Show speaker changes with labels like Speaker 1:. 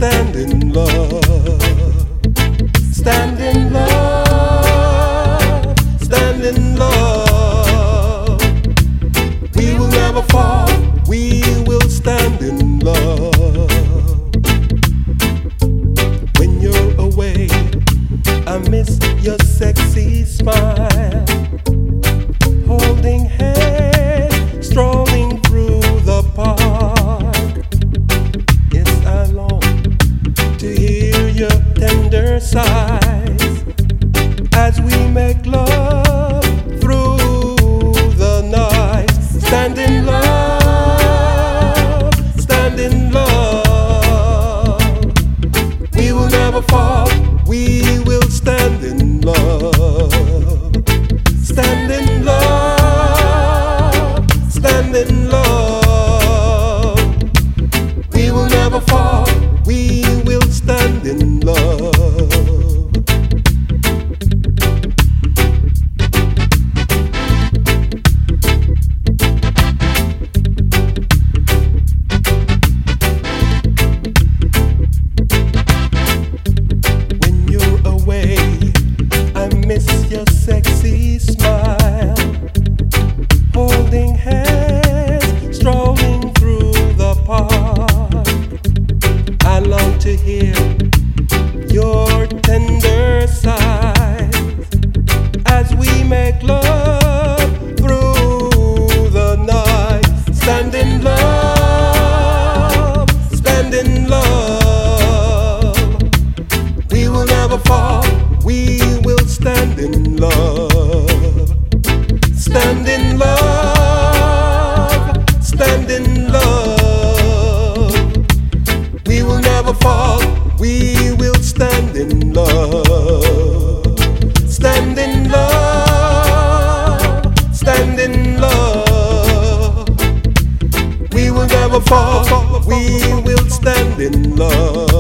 Speaker 1: stand in love. Stand in love. Stand in love. We will never fall. We will stand in love. When you're away, I miss your sexy smile. Holding hands, strolling through the park. Yes, I long to hear your tender sighs as we make love through the night. Stand in love, stand in love. We will never fall, we will stand in love. Stand in love, stand in love. We will never fall, we will stand in love. When you're away, I miss your sexy smile. Holding hands, strolling through the park. I long to hear your tender sighs as we make love through the night. Stand in love, stand in love. We will never fall, we will stand in love. Stand in love, stand in love. We will never fall, we will stand in love. Stand in love, stand in love. We will never fall, we will stand in love.